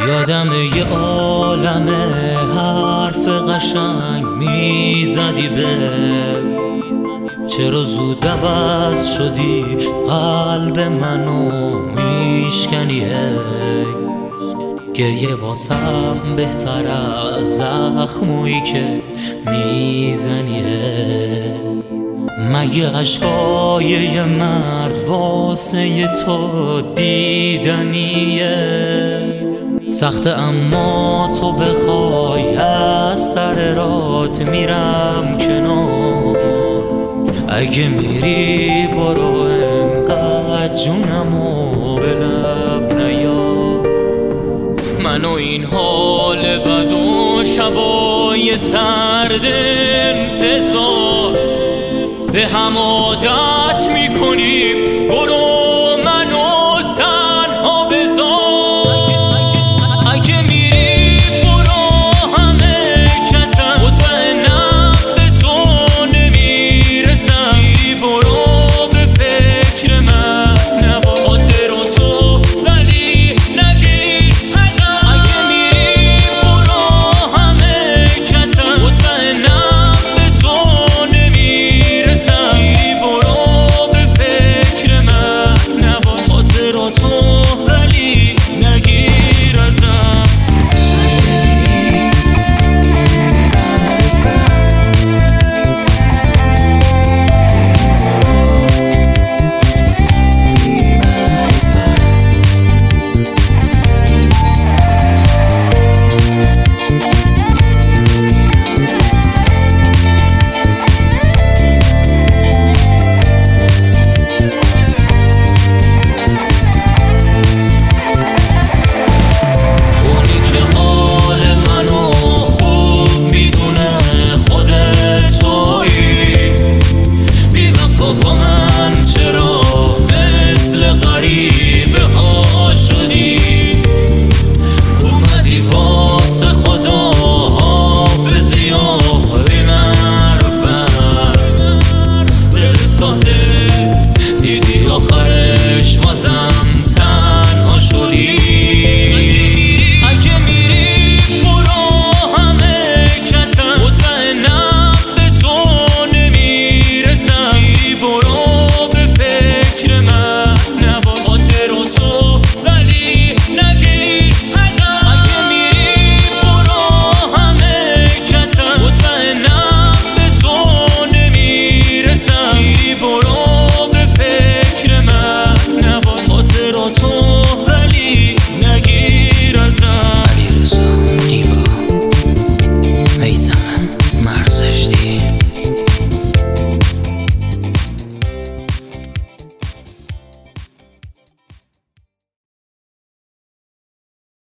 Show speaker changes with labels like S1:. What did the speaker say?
S1: یادم یه عالمه حرف قشنگ میزدی به چرا زود عوض شدی قلب منو میشکنی گریه واسم بهتر از زخمویی که میزنی مگه عشقای یه مرد واسه تو دیدنیه سخته اما تو بخوای از سر رات میرم کنار اگه میری برو انقدر جونمو به لب نیار منو این حال بد و شبای سرد انتظار به هم عادت میکنیم برو